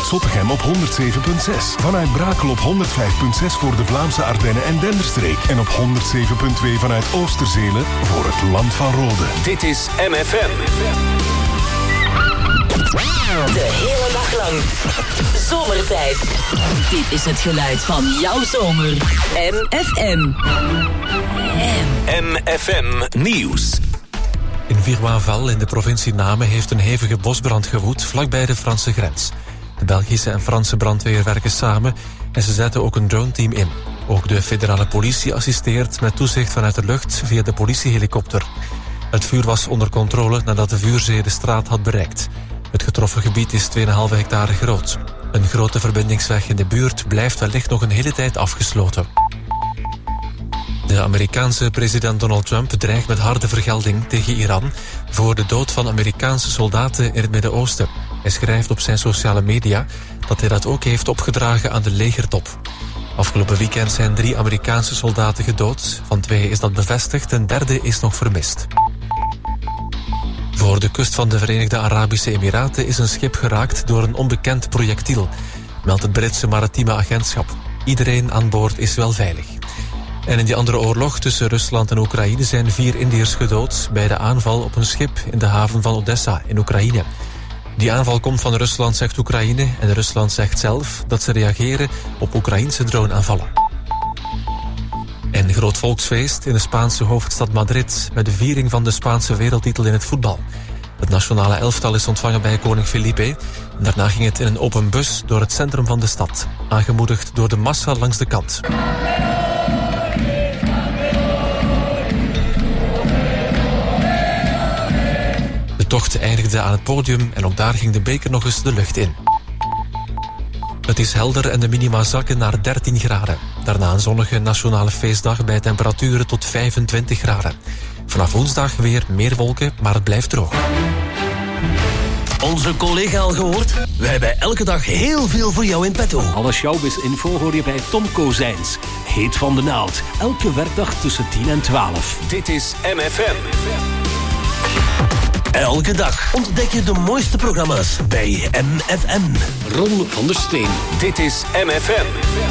Zottegem op 107.6. Vanuit Brakel op 105.6 voor de Vlaamse Ardennen en Denderstreek. En op 107.2 vanuit Oosterzele voor het Land van Rode. Dit is MFM. De hele dag lang. Zomertijd. Dit is het geluid van jouw zomer. MFM. MFM Nieuws. In Virwaval in de provincie Namen heeft een hevige bosbrand gewoed vlakbij de Franse grens. De Belgische en Franse brandweer werken samen en ze zetten ook een droneteam in. Ook de federale politie assisteert met toezicht vanuit de lucht via de politiehelikopter. Het vuur was onder controle nadat de vuurzee de straat had bereikt. Het getroffen gebied is 2,5 hectare groot. Een grote verbindingsweg in de buurt blijft wellicht nog een hele tijd afgesloten. De Amerikaanse president Donald Trump dreigt met harde vergelding tegen Iran voor de dood van Amerikaanse soldaten in het Midden-Oosten. Hij schrijft op zijn sociale media dat hij dat ook heeft opgedragen aan de legertop. Afgelopen weekend zijn 3 Amerikaanse soldaten gedood. Van 2 is dat bevestigd, een derde is nog vermist. Voor de kust van de Verenigde Arabische Emiraten is een schip geraakt door een onbekend projectiel, meldt het Britse maritieme agentschap. Iedereen aan boord is wel veilig. En in die andere oorlog tussen Rusland en Oekraïne zijn 4 Indiërs gedood bij de aanval op een schip in de haven van Odessa in Oekraïne. Die aanval komt van Rusland, zegt Oekraïne, en Rusland zegt zelf dat ze reageren op Oekraïnse droneaanvallen. En groot volksfeest in de Spaanse hoofdstad Madrid met de viering van de Spaanse wereldtitel in het voetbal. Het nationale elftal is ontvangen bij koning Felipe. En daarna ging het in een open bus door het centrum van de stad, aangemoedigd door de massa langs de kant. De tocht eindigde aan het podium en ook daar ging de beker nog eens de lucht in. Het is helder en de minima zakken naar 13 graden. Daarna een zonnige nationale feestdag bij temperaturen tot 25 graden. Vanaf woensdag weer meer wolken, maar het blijft droog. Onze collega al gehoord? Wij hebben elke dag heel veel voor jou in petto. Alle showbiz-info hoor je bij Tom Kozijns. Heet van de naald. Elke werkdag tussen 10 en 12. Dit is MFM. Elke dag ontdek je de mooiste programma's bij MFM. Ron van der Steen. Dit is MFM.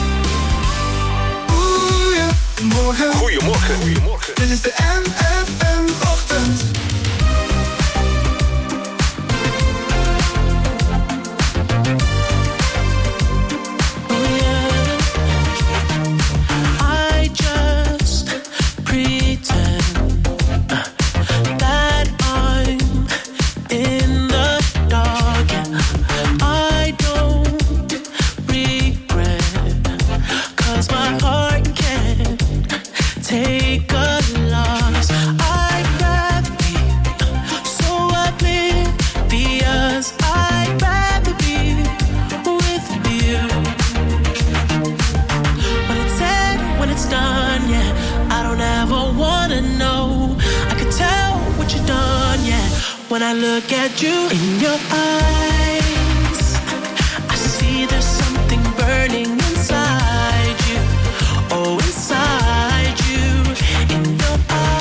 Goedemorgen. Goedemorgen. Dit is de MFM-ochtend. When I look at you in your eyes, I see there's something burning inside you. Oh, inside you, in your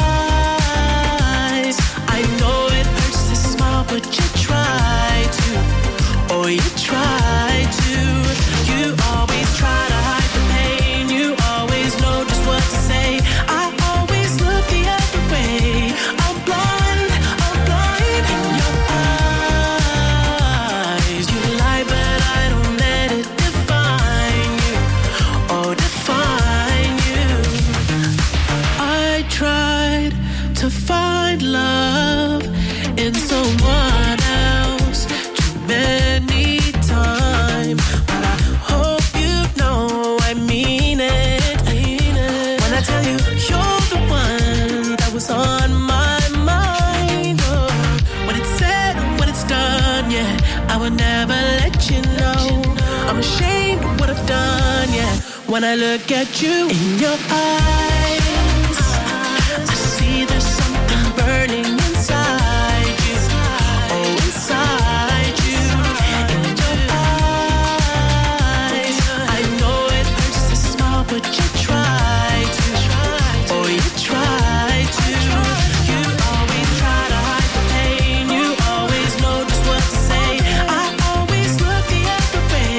eyes. I know it hurts to smile, but you try to. Oh, you try to. You always try to hide the pain. You always know just what to say. I always look the other way. I'm blind. To find love in someone else too many times, but I hope you know I mean it. When I tell you you're the one that was on my mind. Oh, when it's said, when it's done, yeah, I would never let you know. I'm ashamed of what I've done, yeah. When I look at you in your eyes, there's something burning inside you. Oh, inside you. In your eyes. I know it hurts to smile, but you try to. Oh, you try to. You always try to hide the pain. You always know just what to say. I always look the other way.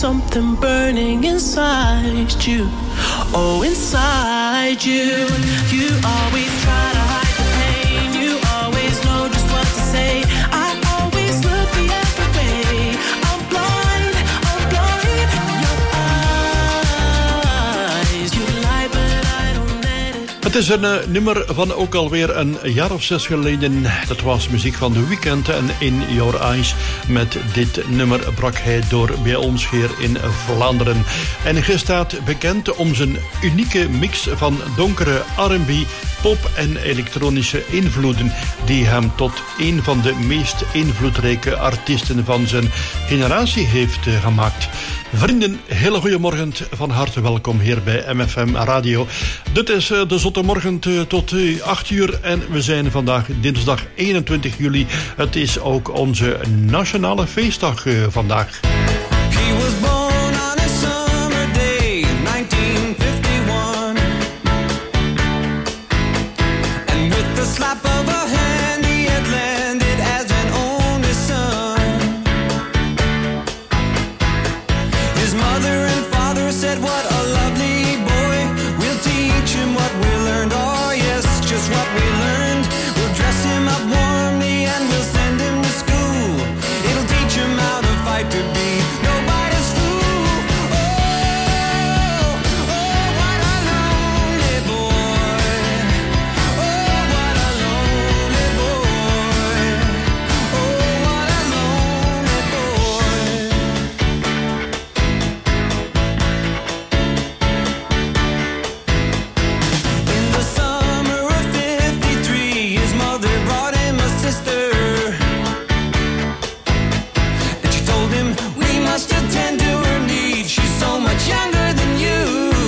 something burning inside you. Oh, inside you. You always try to hide the pain. You always know just what to say. I always look the other way. I'm blind in your eyes. You lie, but I don't let it. Het is een nummer van ook alweer een jaar of 6 geleden. Dat was muziek van The Weeknd en In Your Eyes. Met dit nummer brak hij door bij ons hier in Vlaanderen. En hij staat bekend om zijn unieke mix van donkere R&B, pop en elektronische invloeden, die hem tot een van de meest invloedrijke artiesten van zijn generatie heeft gemaakt. Vrienden, hele goede morgen, van harte welkom hier bij MFM Radio. Dit is de zotte morgen tot 8 uur en we zijn vandaag dinsdag 21 juli. Het is ook onze nationale feestdag vandaag. He was born on a summer day, 1951. And with the slap of a hand he had landed as an only son. His mother and father said, what a lovely boy. We'll teach him what we learned. Oh yes, just what we learned. We'll dress him up warmly and we'll send him to school. It'll teach him how to fight to be nobody's fool. Oh, oh, what a lonely boy. Oh, what a lonely boy. Oh, what a lonely boy. In the summer of 53, his mother brought him a sister. And she told him, we must attend to her needs. She's so much younger than you.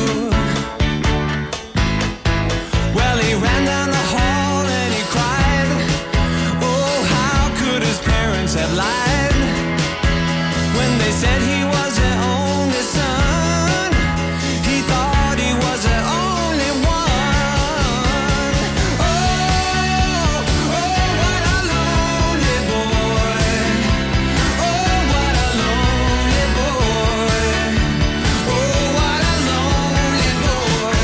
Well, he ran down the hall and he cried. Oh, how could his parents have lied when they said he was their only son? He thought he was their only one. Oh, oh, what a lonely boy. Oh, what a lonely boy. Oh, what a lonely boy.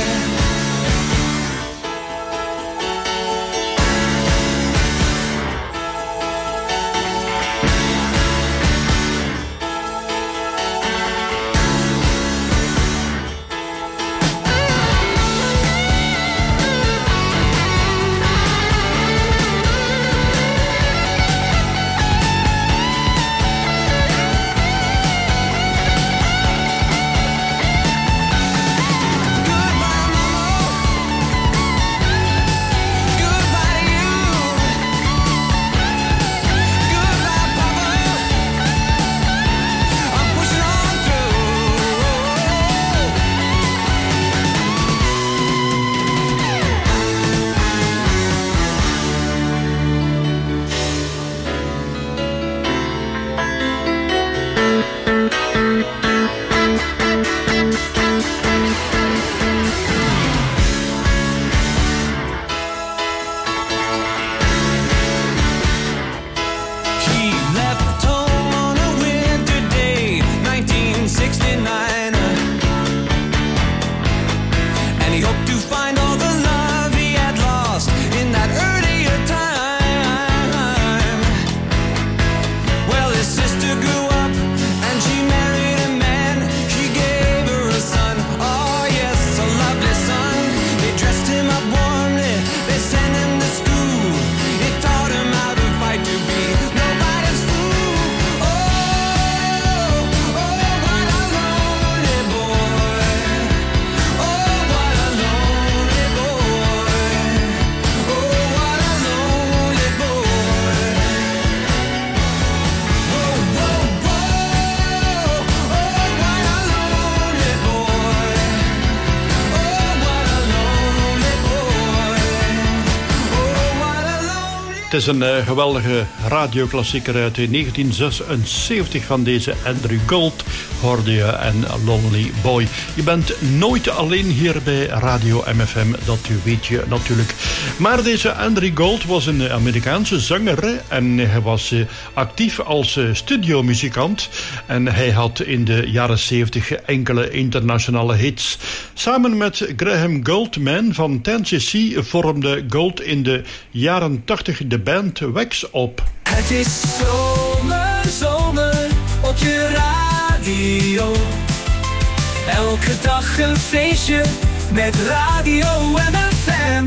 Goodbye, Mama. Goodbye to you. Goodbye, Papa. I'm pushing on through. He left home on a winter day, 1969. And he hoped to find all the love he had lost in that earlier time. Well, his sister grew up and she married a man. She gave her a son, oh yes, a lovely son. They dressed him up warmly, they sent him to school. It taught him how to fight to be nobody's fool. Oh, oh, what a lonely boy. Oh, what a lonely boy. Oh, what a lonely boy. Whoa, whoa, whoa. Oh, what a lonely boy. Oh, what a lonely boy. Oh, what a lonely. Het is een geweldige radioklassieker uit 1976 van deze Andrew Gold. hoorde je en Lonely Boy. Je bent nooit alleen hier bij Radio MFM, dat weet je natuurlijk. Maar deze Andrew Gold was een Amerikaanse zanger en hij was actief als studiomuzikant. En hij had in de jaren 70 enkele internationale hits. Samen met Graham Gouldman van Tennessee vormde Gold in de jaren 80 de band Wax op. Het is zomer op je radio. Elke dag een feestje met Radio MFM.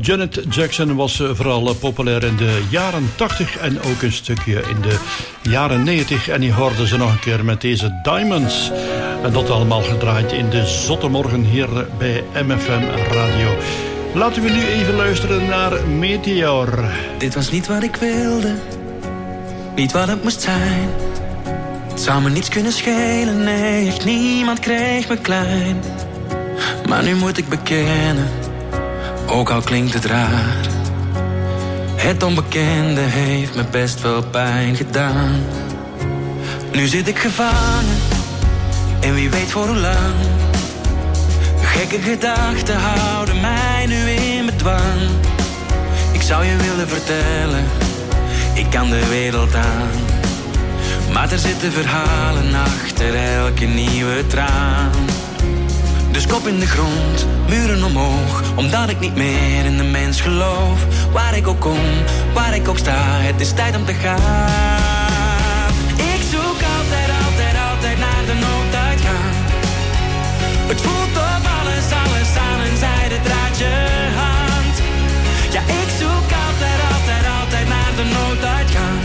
Janet Jackson was vooral populair in de jaren 80 en ook een stukje in de jaren 90. En die hoorden ze nog een keer met deze Diamonds. En dat allemaal gedraaid in de zotte morgen hier bij MFM Radio. Laten we nu even luisteren naar Meteor. Dit was niet wat ik wilde, niet wat het moest zijn. Het zou me niets kunnen schelen, nee, echt niemand kreeg me klein. Maar nu moet ik bekennen, ook al klinkt het raar, het onbekende heeft me best wel pijn gedaan. Nu zit ik gevangen, en wie weet voor hoe lang. Gekke gedachten houden mij nu in bedwang. Ik zou je willen vertellen, ik kan de wereld aan. Maar er zitten verhalen achter elke nieuwe traan. Dus kop in de grond, muren omhoog, omdat ik niet meer in de mens geloof. Waar ik ook kom, waar ik ook sta, het is tijd om te gaan. Ik zoek altijd, altijd, altijd naar de nooduitgang. Het voelt of alles aan een zijde draadje hangt. Ja, ik zoek altijd, altijd, altijd naar de nooduitgang.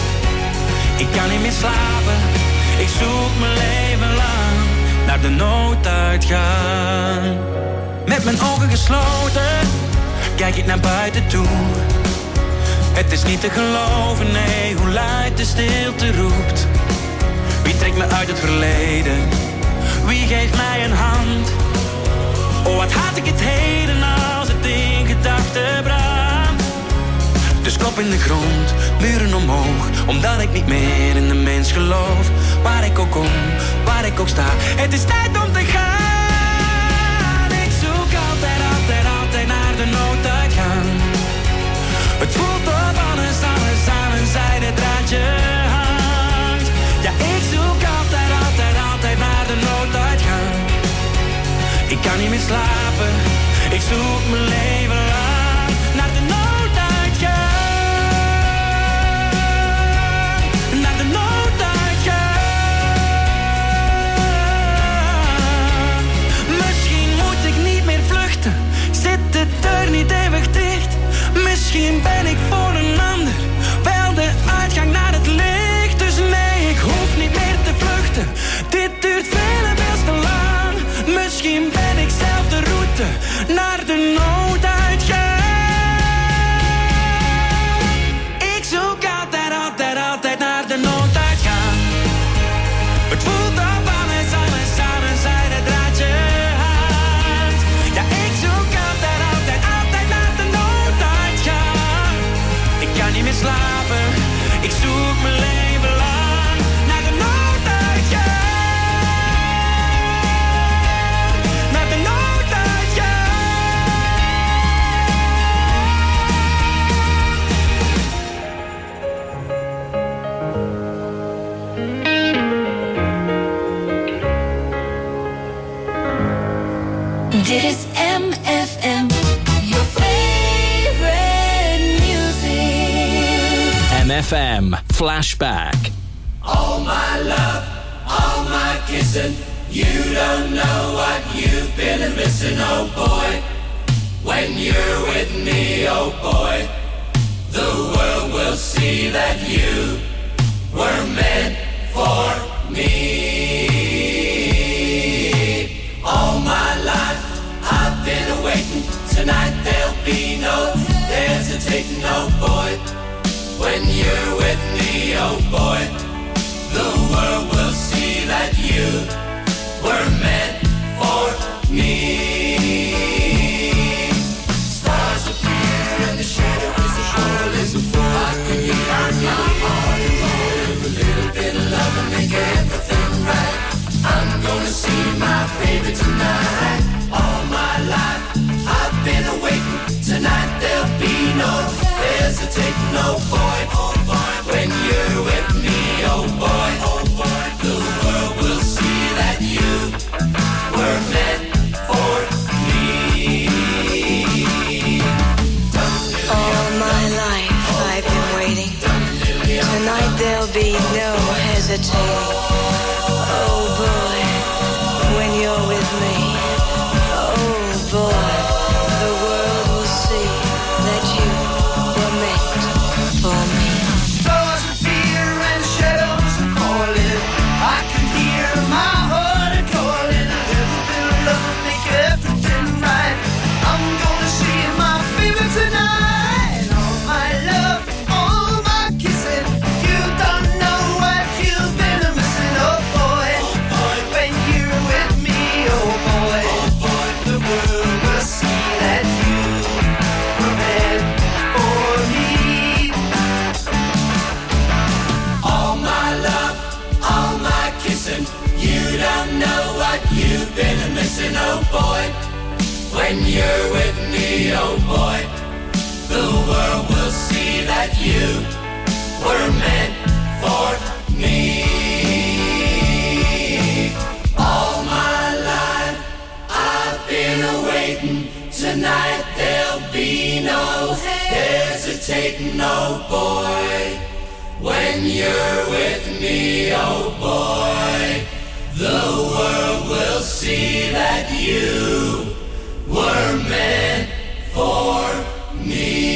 Ik kan niet meer slapen, ik zoek mijn leven lang naar de nooduitgang. Met mijn ogen gesloten, kijk ik naar buiten toe. Het is niet te geloven, nee, hoe luid de stilte roept. Wie trekt me uit het verleden? Wie geeft mij een hand? Oh, wat haat ik het heden als het in gedachten brandt. Dus kop in de grond, muren omhoog, omdat ik niet meer in de mens geloof. Waar ik ook kom, waar ik ook sta, het is tijd om te gaan. Ik zoek altijd, altijd, altijd naar de nooduitgang. Het voelt of alles aan een zijde draadje hangt. Ja, ik zoek altijd, altijd, altijd naar de nooduitgang. Ik kan niet meer slapen, ik zoek mijn leven lang naar de nooduitgang. Naar de nooduitgang. Misschien moet ik niet meer vluchten, zit de deur niet eeuwig dicht. Misschien ben ik voor een ander wel de uitgang naar het licht. Dus nee, ik hoef niet meer te vluchten, dit duurt veel en veel te lang. Misschien ben ik zelf de route naar de nooduitgang. Ik zoek altijd, altijd, altijd naar de nooduitgang. Het voelt of alles aan een zijde draadje hangt. Ja, ik zoek altijd, altijd, altijd naar de nooduitgang. Ik kan niet meer slapen, ik zoek mijn leven lang naar de nooduitgang. Naar de nooduitgang. Dit is MFM, your favorite music. MFM Flashback. All my love, all my kissing. You don't know what you've been missing, oh boy. When you're with me, oh boy, the world will see that you were meant for me. All my life I've been waiting. Tonight there'll be no hesitating, oh boy. When you're with me, oh boy, the world will see that you were meant for me. Stars appear and the shadow is a hole is a fool. I can get on your heart and roll. A little bit of love and make everything right. I'm gonna see my baby tonight. All my life I've been waiting. Tonight there'll be no hesitating, oh boy, oh boy. When you're with me, oh boy, oh boy, the world will see that you were meant for me. All my life I've been waiting. Tonight there'll be no hesitating. Oh boy, when you're with me, oh boy, the world will see When you're with me, oh boy, the world will see that you were meant for me. All my life I've been awaiting. Tonight there'll be no hesitating, oh boy. When you're with me, oh boy, the world will see that you were meant for me.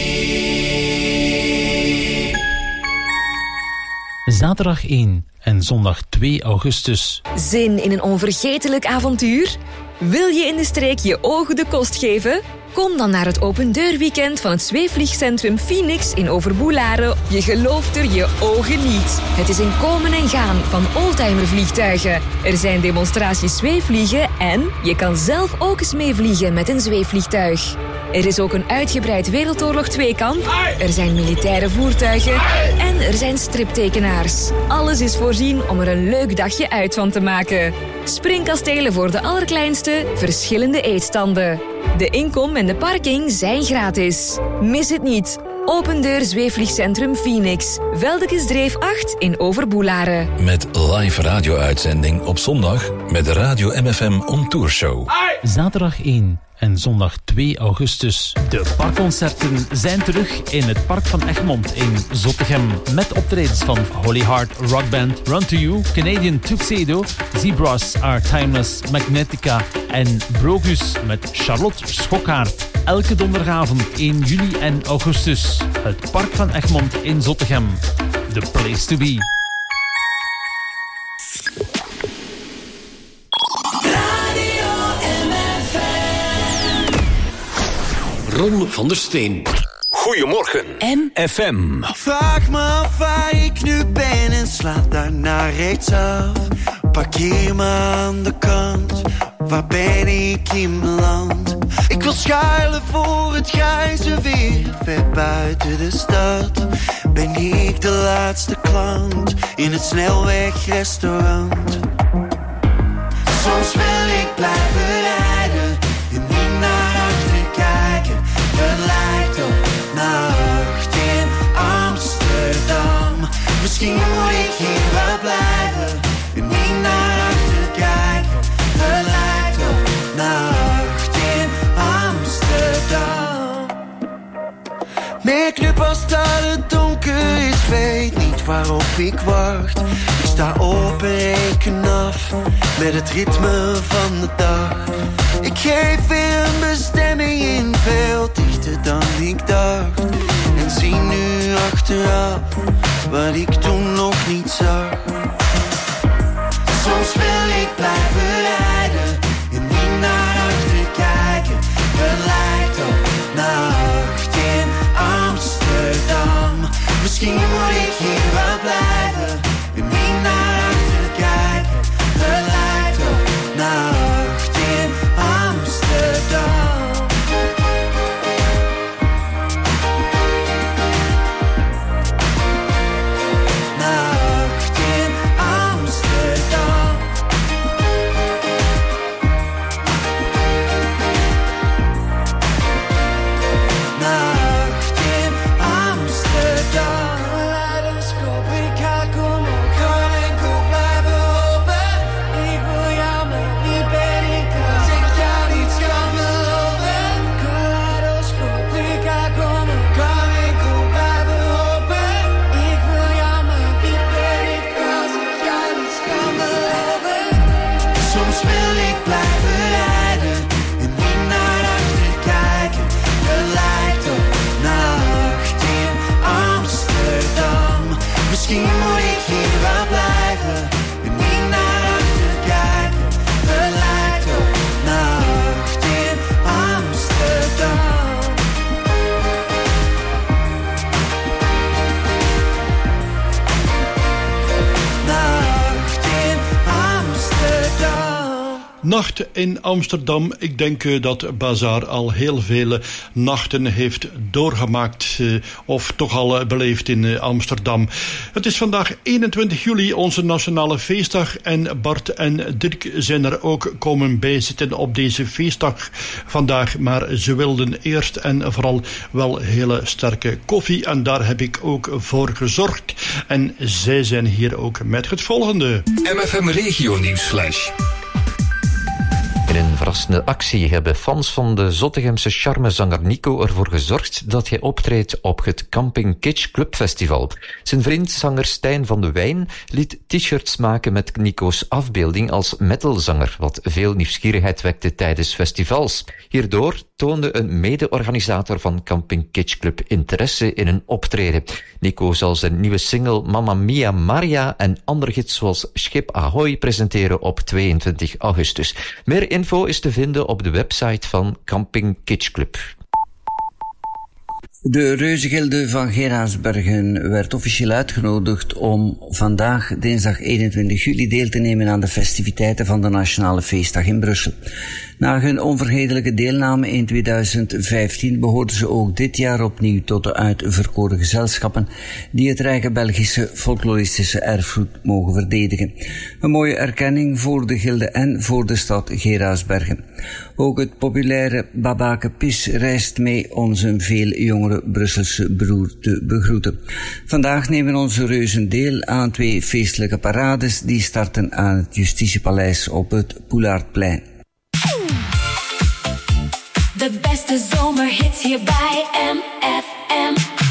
Zaterdag 1 en zondag 2 augustus. Zin in een onvergetelijk avontuur? Wil je in de streek je ogen de kost geven? Kom dan naar het opendeurweekend van het zweefvliegcentrum Phoenix in Overboelaren. Je gelooft er je ogen niet. Het is een komen en gaan van oldtimervliegtuigen. Er zijn demonstraties zweefvliegen en je kan zelf ook eens meevliegen met een zweefvliegtuig. Er is ook een uitgebreid Wereldoorlog 2-kamp. Er zijn militaire voertuigen. En er zijn striptekenaars. Alles is voorzien om er een leuk dagje uit van te maken. Springkastelen voor de allerkleinste, verschillende eetstanden. De inkom en de parking zijn gratis. Mis het niet. Open deur zweefvliegcentrum Phoenix. Veldekesdreef 8 in Overboelaren. Met live radio-uitzending op zondag met de Radio MFM On Tour Show. Zaterdag 1 en zondag 2 augustus. De parkconcerten zijn terug in het Park van Egmond in Zottegem. Met optredens van Holy Heart Rock Band, Run To You, Canadian Tuxedo, Zebras Are Timeless, Magnetica en Brogus met Charlotte Schokkaert. Elke donderdagavond 1 juli en augustus. Het Park van Egmond in Zottegem. The place to be. Ron van der Steen. Goedemorgen. FM. Vraag me af waar ik nu ben en sla daarna rechtsaf. Parkeer me aan de kant, waar ben ik in beland? Ik wil schuilen voor het grijze weer, ver buiten de stad. Ben ik de laatste klant in het snelwegrestaurant? Soms wil ik blijven rijden en niet naar achter kijken. Het lijkt op nacht in Amsterdam. Misschien moet ik hier wel blijven en niet naar achter kijken. Het lijkt op nacht in Amsterdam. Merk nu pas dat het donker is, weet niet waarop ik wacht. Ik sta op en reken af met het ritme van de dag. Ik geef weer een bestemming in, veel dichter dan ik dacht. En zie nu achteraf wat ik toen nog niet zag. Soms wil ik blijven rijden en niet naar achter kijken. Het lijkt op nacht in Amsterdam. Misschien moet ik hier wel blijven en niet naar achter kijken. Het lijkt op nacht in Amsterdam. Nacht in Nacht in Amsterdam. Ik denk dat Bazaar al heel vele nachten heeft doorgemaakt of toch al beleefd in Amsterdam. Het is vandaag 21 juli, onze nationale feestdag, en Bart en Dirk zijn er ook komen bijzitten op deze feestdag vandaag, maar ze wilden eerst en vooral wel hele sterke koffie en daar heb ik ook voor gezorgd en zij zijn hier ook met het volgende. MFM Regio Nieuwsflash. In een verrassende actie hebben fans van de Zottegemse charmezanger Nico ervoor gezorgd dat hij optreedt op het Camping Kitsch Club Festival. Zijn vriend zanger Stijn van de Wijn liet t-shirts maken met Nico's afbeelding als metalzanger, wat veel nieuwsgierigheid wekte tijdens festivals. Hierdoor toonde een mede-organisator van Camping Kitsch Club interesse in een optreden. Nico zal zijn nieuwe single Mamma Mia Maria en andere hits zoals Schip Ahoy presenteren op 22 augustus. Meer info is te vinden op de website van Camping Kitsch Club. De Reuzegilde van Geraardsbergen werd officieel uitgenodigd om vandaag, dinsdag 21 juli, deel te nemen aan de festiviteiten van de Nationale Feestdag in Brussel. Na hun onvergetelijke deelname in 2015 behoorden ze ook dit jaar opnieuw tot de uitverkoren gezelschappen die het rijke Belgische folkloristische erfgoed mogen verdedigen. Een mooie erkenning voor de gilde en voor de stad Geraardsbergen. Ook het populaire Babake Pis reist mee om zijn veel jongere Brusselse broer te begroeten. Vandaag nemen onze reuzen deel aan 2 feestelijke parades die starten aan het Justitiepaleis op het Poelaardplein. De beste zomerhits hier bij MFM.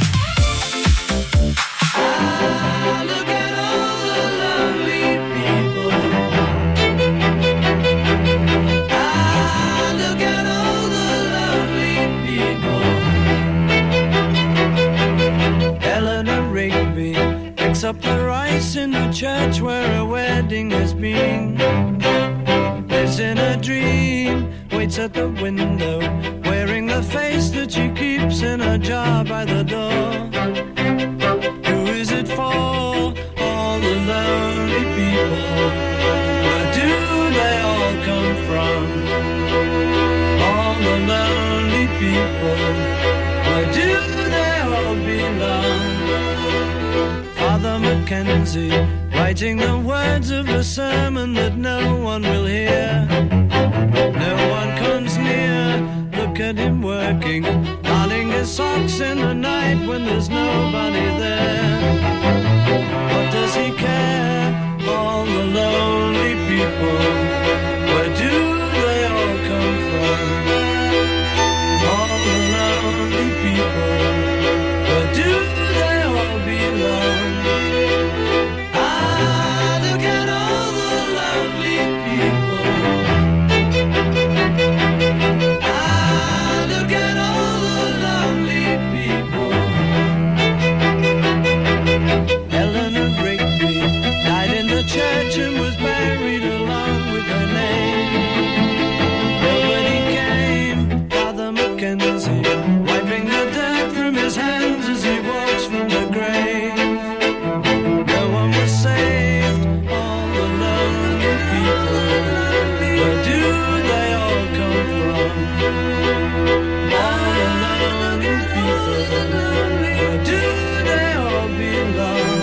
Look at all the lovely people. Look at all the lovely people. Eleanor Rigby picks up the rice in the church where a wedding has been. Lives in a dream, waits at the window, wearing the face that she keeps in a jar by the door. Who is it for? All the lonely people. Where do they all come from? All the lonely people. Where do they all belong? Father Mackenzie, writing the words of a sermon that no one will hear. No one comes near, look at him working, darning his socks in the night when there's nobody there. What does he care? All the lonely people, where do they all come from? All the lonely people, where do they all belong? Look at all the lovely people. Look at all the lovely people. Eleanor Rigby died in the church and was buried along with her name. Nobody came, Father Mackenzie, wiping the dirt from his hands as he walks from the grave. No one was saved, all the lonely people. Where do they all come from? All the lonely people. Where do they all belong?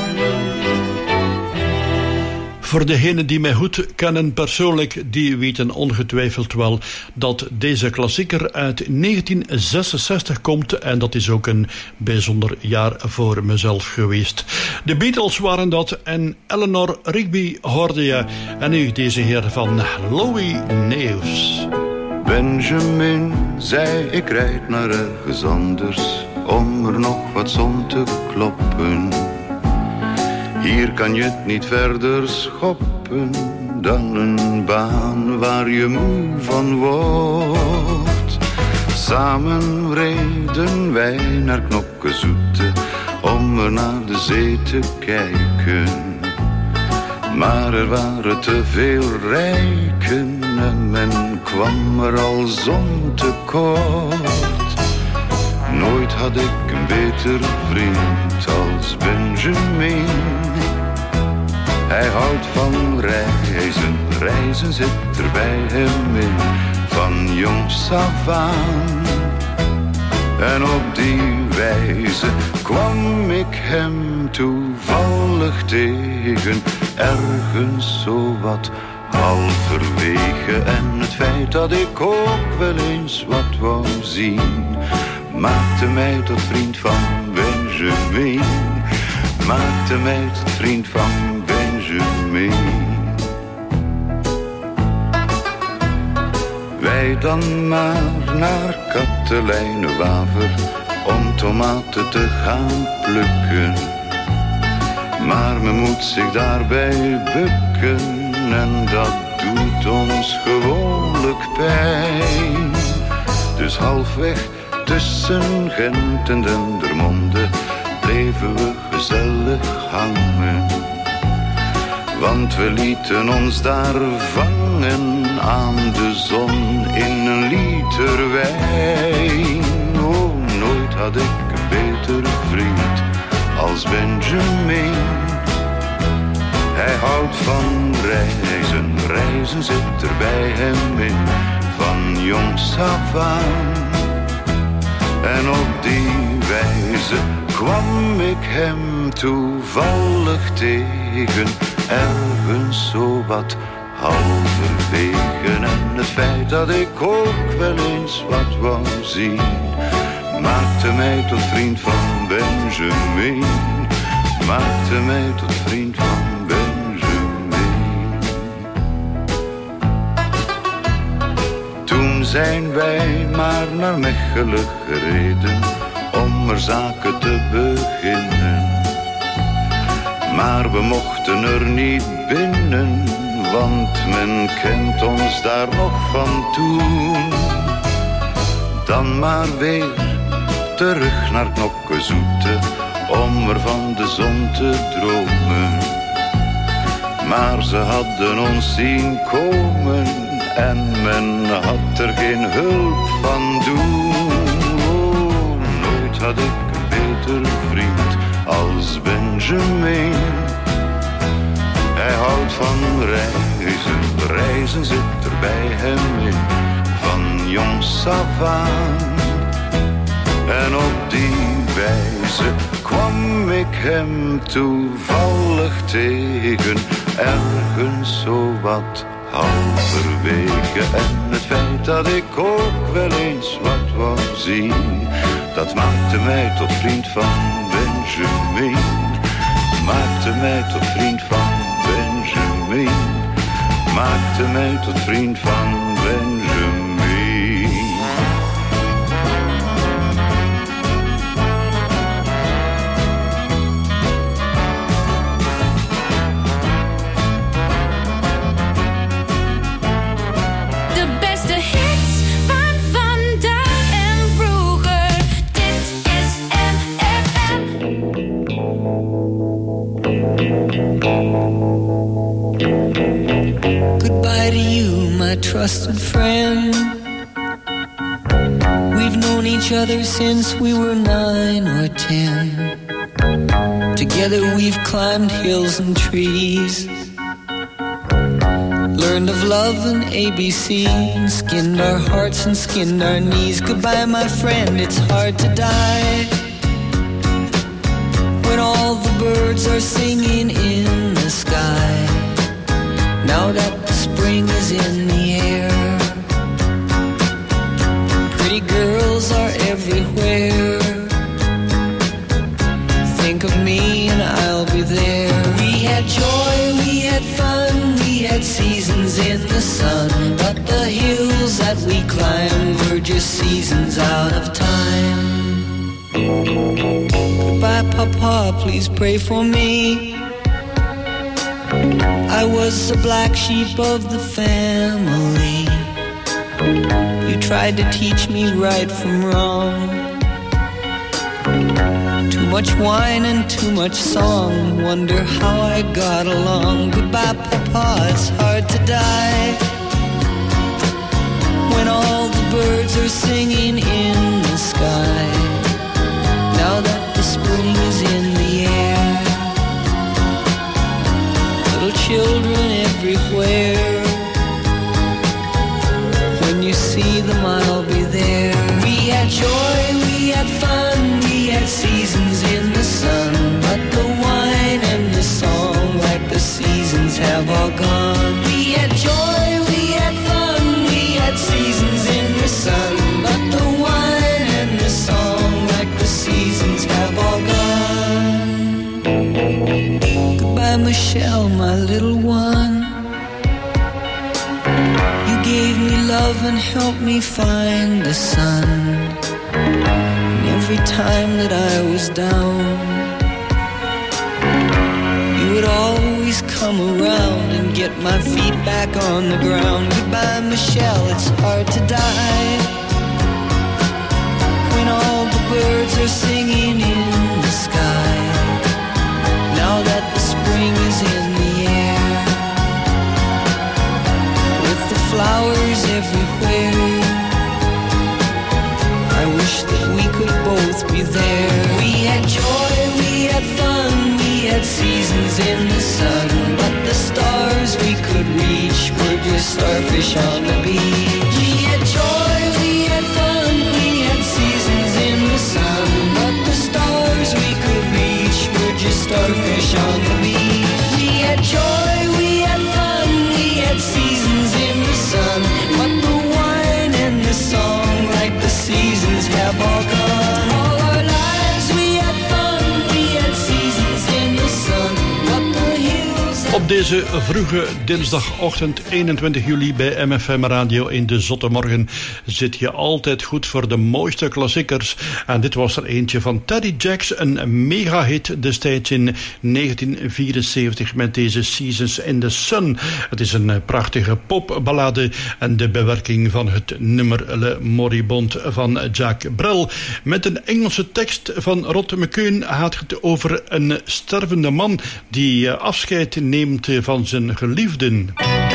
Voor degenen die mij goed kennen persoonlijk, die weten ongetwijfeld wel dat deze klassieker uit 1966 komt en dat is ook een bijzonder jaar voor mezelf geweest. De Beatles waren dat en Eleanor Rigby hoorde je en nu deze heer van Louis Neefs. Benjamin zei ik rijd naar ergens anders om er nog wat zon te kloppen. Hier kan je het niet verder schoppen dan een baan waar je moe van wordt. Samen reden wij naar Knokkezoete om er naar de zee te kijken. Maar er waren te veel rijken en men kwam er al zontekort. Nooit had ik een betere vriend als Benjamin. Hij houdt van reizen, reizen zit er bij hem in, van jongs af aan. En op die wijze kwam ik hem toevallig tegen, ergens zo wat halverwege. En het feit dat ik ook wel eens wat wou zien, maakte mij tot vriend van Benjamin. Maakte mij tot vriend van Benjamin. Wij dan maar naar Katelijnewaver om tomaten te gaan plukken. Maar men moet zich daarbij bukken en dat doet ons gewoonlijk pijn. Dus halfweg tussen Gent en Dendermonde bleven we gezellig hangen. Want we lieten ons daar vangen aan de zon in een liter wijn. Oh, nooit had ik een betere vriend als Benjamin. Hij houdt van reizen, reizen zit er bij hem in, van jongs af aan. En op die wijze kwam ik hem toevallig tegen, ergens zo wat halverwege. En het feit dat ik ook wel eens wat wou zien, maakte mij tot vriend van Benjamin. Maakte mij tot vriend van Benjamin. Toen zijn wij maar naar Mechelen gereden om er zaken te beginnen. Maar we mochten er niet binnen, want men kent ons daar nog van toen. Dan maar weer terug naar Knokkezoete om er van de zon te dromen. Maar ze hadden ons zien komen en men had er geen hulp van doen. Oh, nooit had ik een betere vriend als Benjamin. Hij houdt van reizen, reizen zit er bij hem in, van jongs af aan. En op die wijze kwam ik hem toevallig tegen, ergens zo wat halverwege. En het feit dat ik ook wel eens wat wou zien, dat maakte mij tot vriend van Benjamin. Maakte mij tot vriend van Benjamin. Maakte mij tot vriend van Benjamin. Goodbye to you, my trusted friend. We've known each other since we were 9 or 10. Together we've climbed hills and trees, learned of love and ABC, skinned our hearts and skinned our knees. Goodbye, my friend, it's hard to die when all the birds are singing in the sky. Now that the spring is in the air, pretty girls are everywhere. Think of me and I'll be there. We had joy, we had fun, we had seasons in the sun, but the hills that we climbed were just seasons out of time. Goodbye, Papa, please pray for me. I was the black sheep of the family. You tried to teach me right from wrong. Too much wine and too much song, wonder how I got along. Goodbye, Papa, it's hard to die when all the birds are singing in the sky. Now that the spring is in the air, little Michelle, my little one. You gave me love and helped me find the sun. And every time that I was down, you would always come around and get my feet back on the ground. Goodbye, Michelle, it's hard to die when all the birds are singing in the sky. Now that the spring is in the air, with the flowers everywhere, I wish that we could both be there. We had joy, we had fun, we had seasons in the sun, but the stars we could reach were just starfish on the beach. We had joy, we had fun, we had seasons in the sun, but the stars we could reach were just starfish on the beach. We had joy, we had fun, we had seasons in the sun, but the wine and the song, like the seasons, have all gone. All our lives we had fun, we had seasons in the sun, but the hills. Op deze vroege dinsdagochtend 21 juli bij MFM Radio in de Zotte Morgen zit je altijd goed voor de mooiste klassiekers. En dit was er eentje van Teddy Jacks, een mega-hit destijds in 1974 met deze Seasons in the Sun. Het is een prachtige popballade en de bewerking van het nummer Le Moribond van Jacques Brel. Met een Engelse tekst van Rod McKeown gaat het over een stervende man die afscheid neemt van zijn geliefden.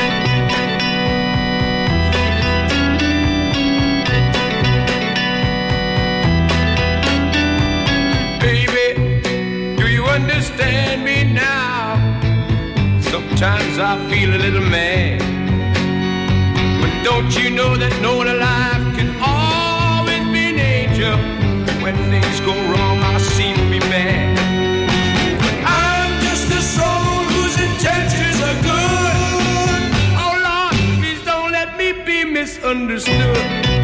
Baby, do you understand me now? Sometimes I feel a little mad, but don't you know that no one alive can always be an angel? When things go wrong, I seem to be bad. I'm just a soul whose intentions are good. Oh Lord, please don't let me be misunderstood.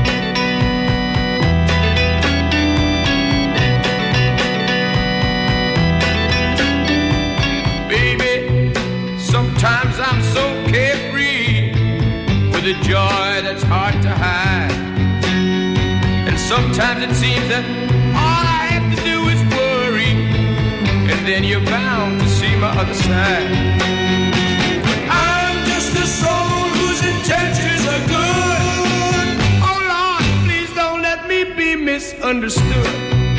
Baby, sometimes I'm so carefree with a joy that's hard to hide. And sometimes it seems that all I have to do is worry, and then you're bound to see my other side. I'm just a soul whose intentions are good. Oh Lord, please don't let me be misunderstood.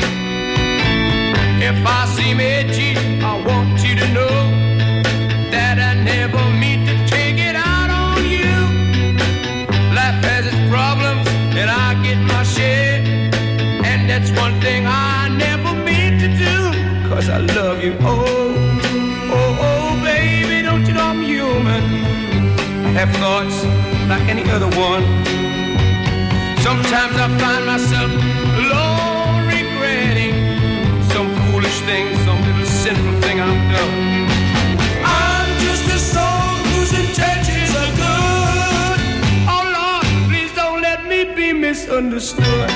If I seem edgy, I want you to know that I never mean to take it out on you. Life has its problems, and I get my share, and that's one thing I never mean to do, 'cause I love you. Oh, oh, oh, baby, don't you know I'm human? I have thoughts like any other one. Sometimes I find myself alone regretting some foolish thing, some little sinful thing I've done. I'm just a soul whose intentions are good. Oh Lord, please don't let me be misunderstood.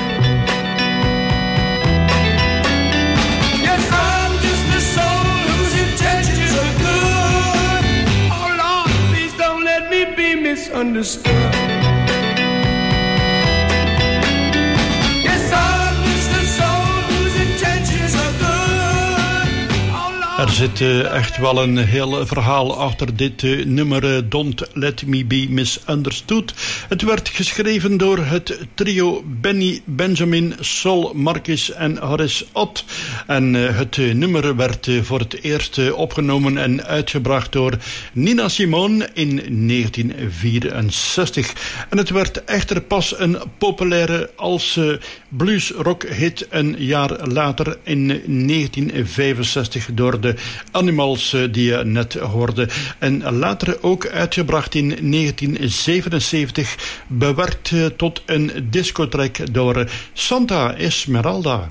Yes, I'm just a soul whose intentions are good. Oh Lord, please don't let me be misunderstood. Yes, I'm just a soul whose intentions are good. Er zit echt wel een heel verhaal achter dit nummer Don't Let Me Be Misunderstood. Het werd geschreven door het trio Benny Benjamin, Sol Marquis en Horace Ott. En het nummer werd voor het eerst opgenomen en uitgebracht door Nina Simone in 1964. En het werd echter pas een populaire als bluesrock hit een jaar later in 1965 door de Animals die je net hoorde. En later ook uitgebracht in 1977, bewerkt tot een discotrack door Santa Esmeralda.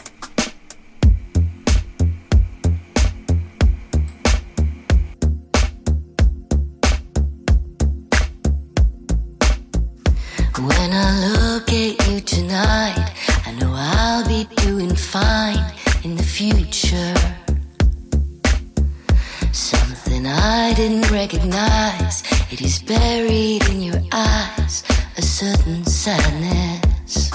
When I look at you tonight, I know I'll be doing fine in the future. Something I didn't recognize. It is buried in your eyes, a certain sadness.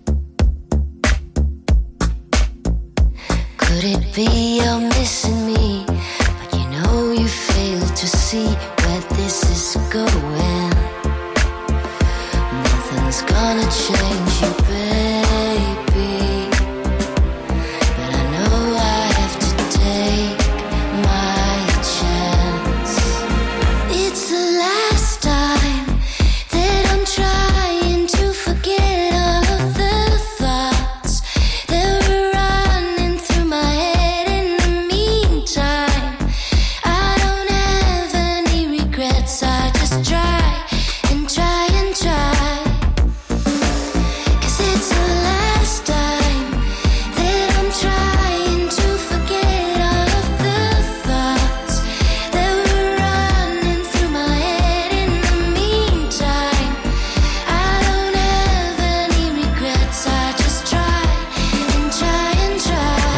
Could it be you're missing me, but you know you fail to see where this is going? Nothing's gonna change you, baby, but I know I have to take my chance. It's the last time that I'm trying to forget all of the thoughts that were running through my head. In the meantime, I don't have any regrets. I just try and try and try. 'Cause it's the last time that I'm trying to forget all of the thoughts that were running through my head. In the meantime, I don't have any regrets. I just try and try and try.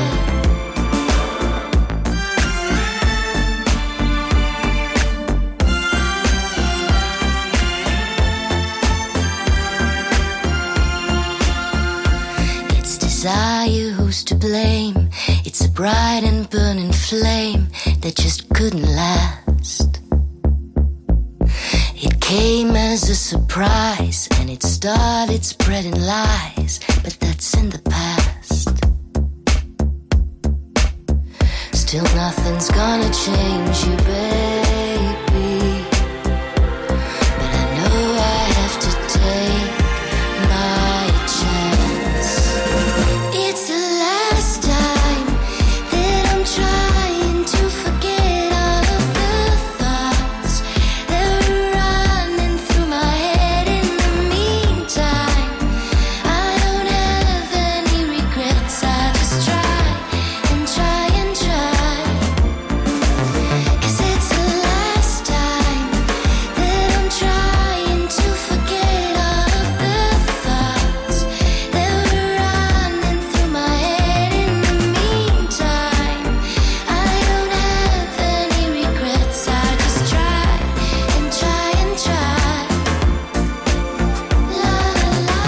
It's desire who's to blame. It's a bright and burning flame that just couldn't last. It came as a surprise and it started spreading lies, but that's in the past. Still nothing's gonna change you, baby, but I know I have to take my chance. It's the last time that I'm trying to forget all of the thoughts that were running through my head. In the meantime, I don't have any regrets. I just try and try and try. 'Cause it's the last time that I'm trying to forget all of the thoughts that were running through my head. In the meantime, I don't have any regrets. I just try and try and try. La la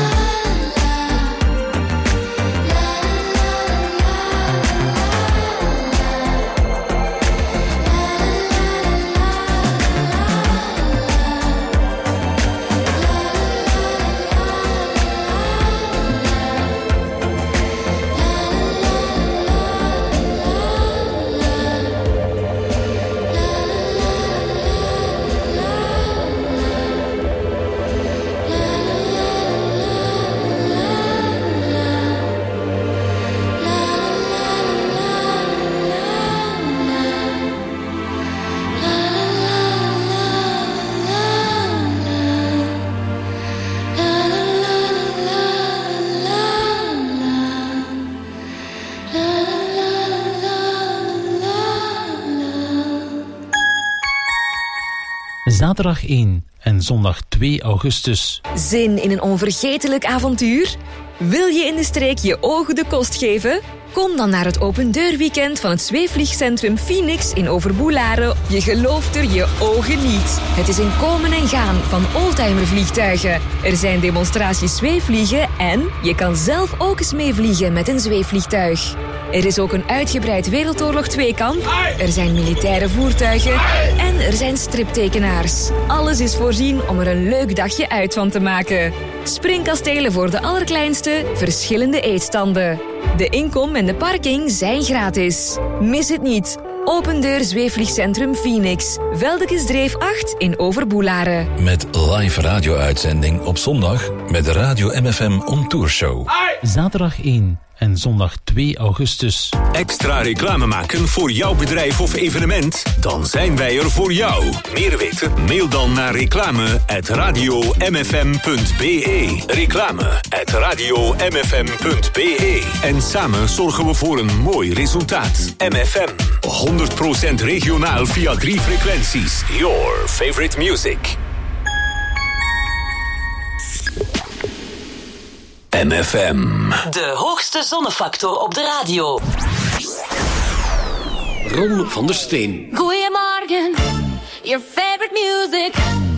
Zaterdag 1 en zondag 2 augustus. Zin in een onvergetelijk avontuur? Wil je in de streek je ogen de kost geven? Kom dan naar het opendeurweekend van het zweefvliegcentrum Phoenix in Overboelaren. Je gelooft er je ogen niet. Het is een komen en gaan van oldtimervliegtuigen. Er zijn demonstraties zweefvliegen en je kan zelf ook eens meevliegen met een zweefvliegtuig. Er is ook een uitgebreid Wereldoorlog 2-kamp. Er zijn militaire voertuigen. En er zijn striptekenaars. Alles is voorzien om er een leuk dagje uit van te maken. Springkastelen voor de allerkleinste, verschillende eetstanden. De inkom en de parking zijn gratis. Mis het niet. Open deur zweefvliegcentrum Phoenix. Veldekesdreef 8 in Overboelaren. Met live radio-uitzending op zondag met de Radio MFM On Tour Show. Zaterdag 1 en zondag 2 augustus. Extra reclame maken voor jouw bedrijf of evenement? Dan zijn wij er voor jou. Meer weten? Mail dan naar reclame@radiomfm.be. Reclame@radiomfm.be. En samen zorgen we voor een mooi resultaat. MFM. 100% regionaal via 3 frequenties. Your favorite music. MFM. De hoogste zonnefactor op de radio. Ron van der Steen. Goedemorgen, your favorite music.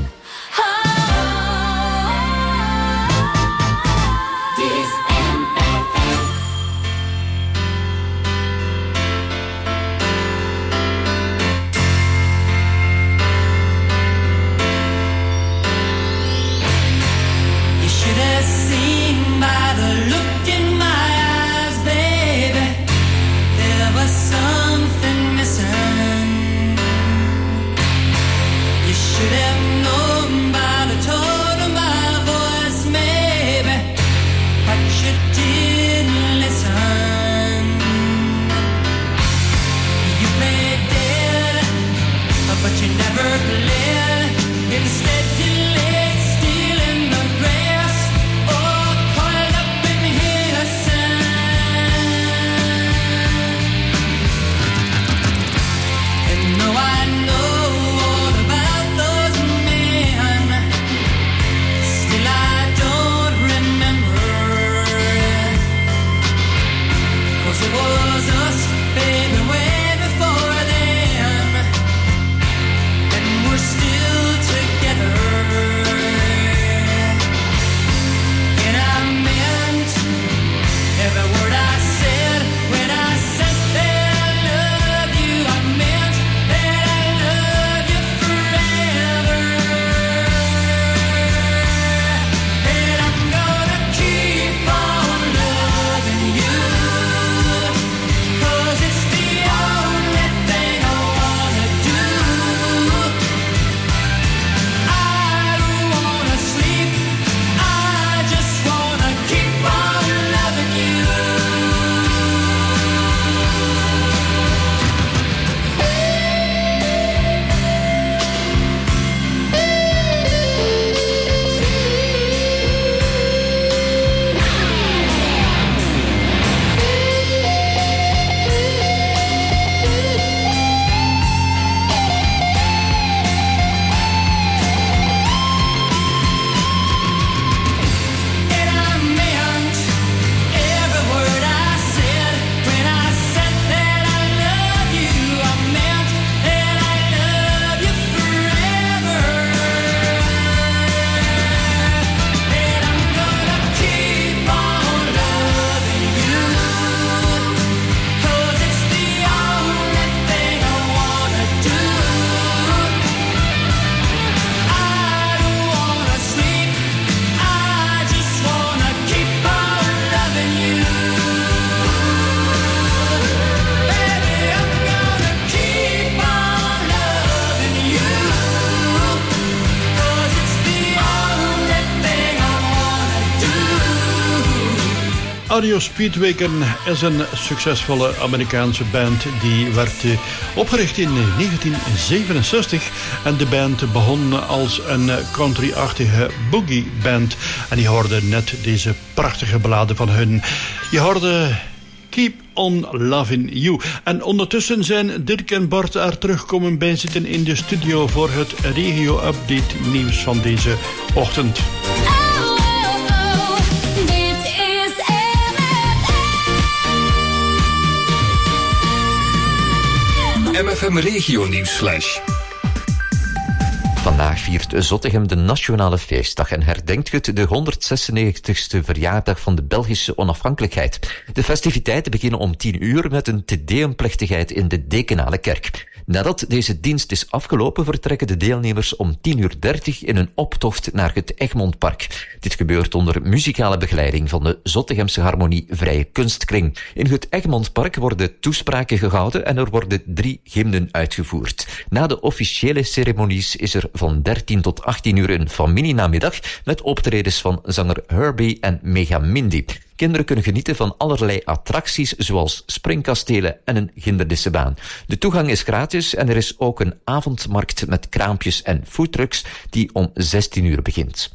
Seen by the look in my eyes, baby, there was something missing. You should have known by the tone of my voice, maybe, but you didn't listen. You played dead, but you never played. Instead you laid still in the grass. It was us, baby, way before then, and we're still together. And I meant every word I said when I said that I love you. I meant that I love you forever. And I'm gonna keep on loving you. REO Speedwagon is een succesvolle Amerikaanse band die werd opgericht in 1967 en de band begon als een country-achtige boogie band en die hoorde net deze prachtige ballade van hun. Je hoorde Keep on Loving You. En ondertussen zijn Dirk en Bart er terugkomen bij zitten in de studio voor het regio-update nieuws van deze ochtend. MFM Regio Nieuwsflash. Vandaag viert Zottegem de Nationale Feestdag en herdenkt het de 196e verjaardag van de Belgische onafhankelijkheid. De festiviteiten beginnen om 10 uur met een Te Deum-plechtigheid in de Dekenale Kerk. Nadat deze dienst is afgelopen, vertrekken de deelnemers om 10:30 in een optocht naar het Egmondpark. Dit gebeurt onder muzikale begeleiding van de Zottegemse Harmonie Vrije Kunstkring. In het Egmondpark worden toespraken gehouden en er worden 3 hymnen uitgevoerd. Na de officiële ceremonies is er van 13 tot 18 uur een familienamiddag met optredens van zanger Herbie en Mega Mindy. Kinderen kunnen genieten van allerlei attracties zoals springkastelen en een hindernissenbaan. De toegang is gratis en er is ook een avondmarkt met kraampjes en foodtrucks die om 16 uur begint.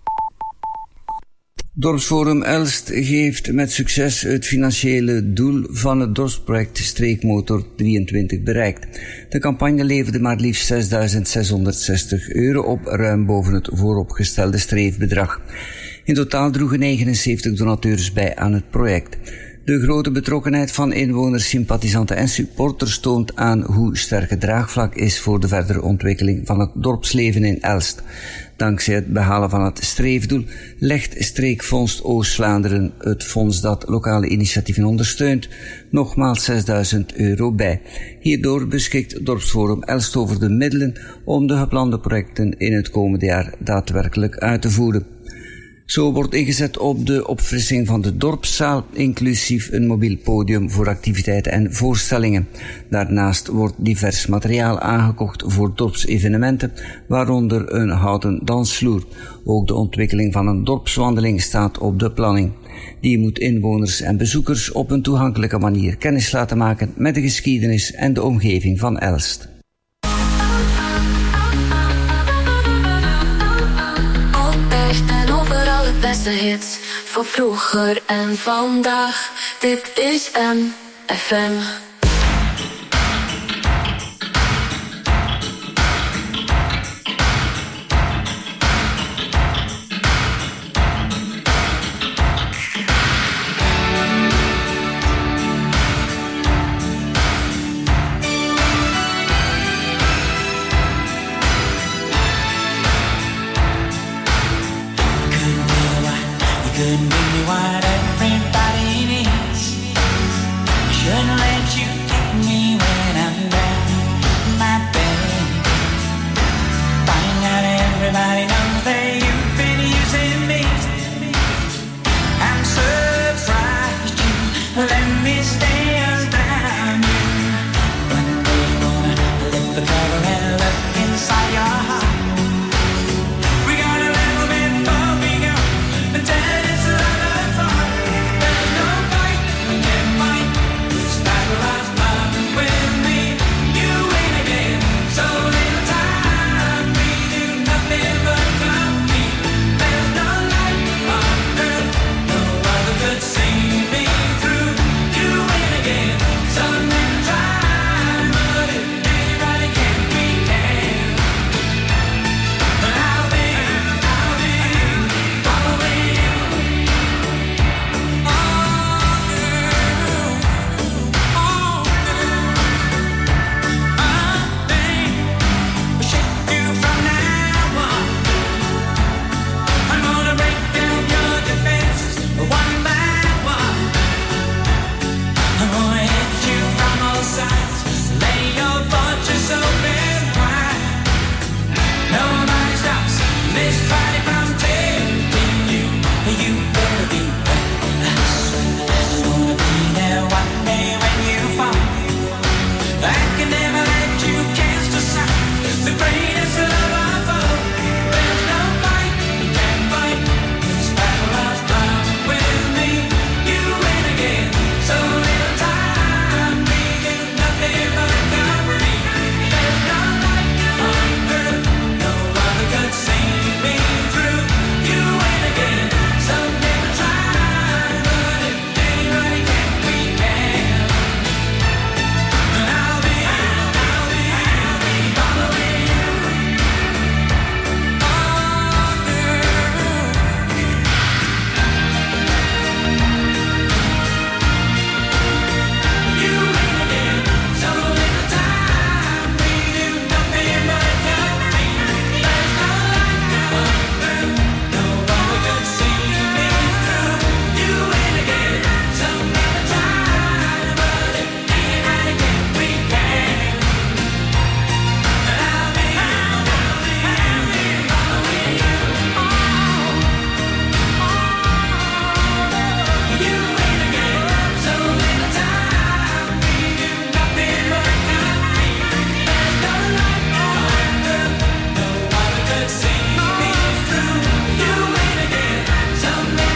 Dorpsforum Elst geeft met succes het financiële doel van het dorpsproject Streekmotor 23 bereikt. De campagne leverde maar liefst €6.660 op, ruim boven het vooropgestelde streefbedrag. In totaal droegen 79 donateurs bij aan het project. De grote betrokkenheid van inwoners, sympathisanten en supporters toont aan hoe sterk het draagvlak is voor de verdere ontwikkeling van het dorpsleven in Elst. Dankzij het behalen van het streefdoel legt Streekfonds Oost-Vlaanderen, het fonds dat lokale initiatieven ondersteunt, nogmaals €6.000 bij. Hierdoor beschikt Dorpsforum Elst over de middelen om de geplande projecten in het komende jaar daadwerkelijk uit te voeren. Zo wordt ingezet op de opfrissing van de dorpszaal, inclusief een mobiel podium voor activiteiten en voorstellingen. Daarnaast wordt divers materiaal aangekocht voor dorpsevenementen, waaronder een houten dansvloer. Ook de ontwikkeling van een dorpswandeling staat op de planning. Die moet inwoners en bezoekers op een toegankelijke manier kennis laten maken met de geschiedenis en de omgeving van Elst. Beste hits van vroeger en vandaag. Dit is MFM. Couldn't give me what everybody needs. I shouldn't let you get me when I'm down, my baby. Find out everybody knows that you've been using me. I'm surprised you let me stay around you. One day you're gonna lift the cover and look inside your heart. We got a little bit before we go, but then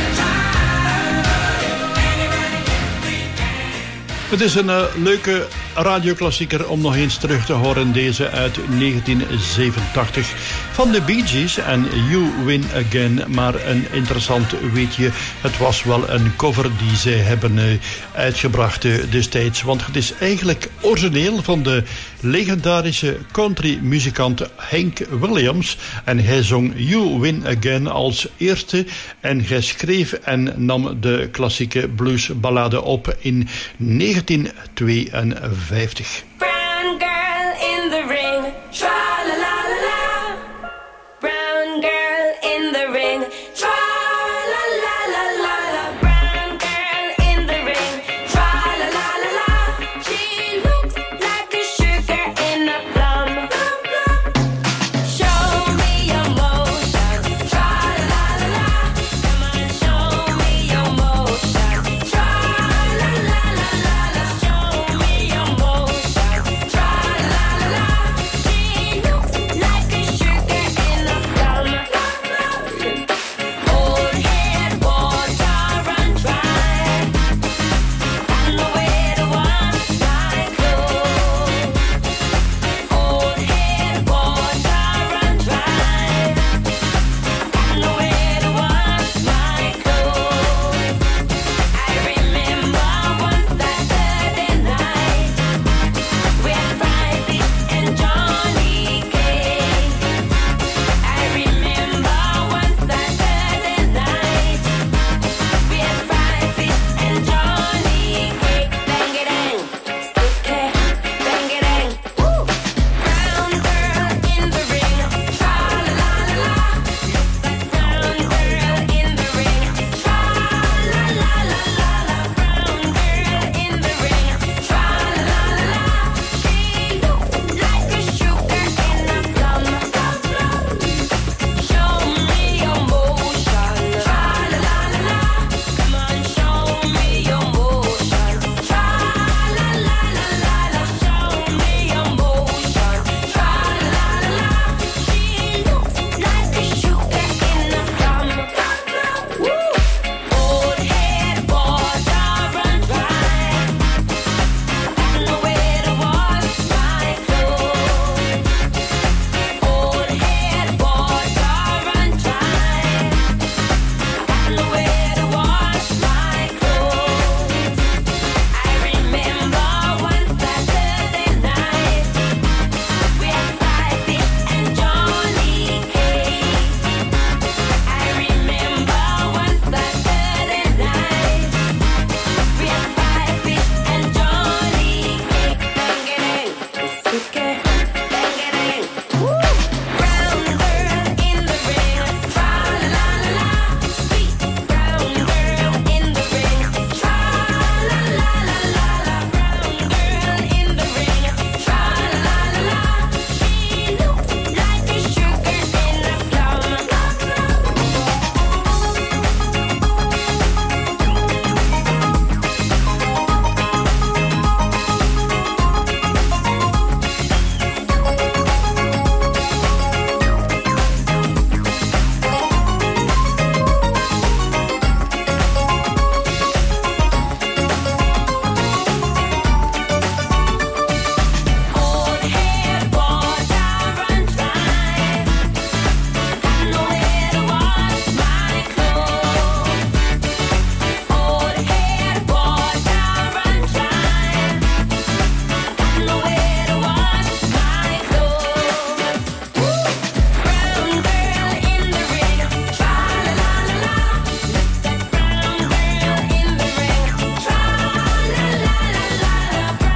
Het is een leuke radioklassieker om nog eens terug te horen. Deze uit 1987 van de Bee Gees en You Win Again. Maar een interessant weetje, het was wel een cover die zij hebben uitgebracht destijds. Want het is eigenlijk origineel van de legendarische country-muzikant Hank Williams. En hij zong You Win Again als eerste. En hij schreef en nam de klassieke bluesballade op in 1952. Brown girl.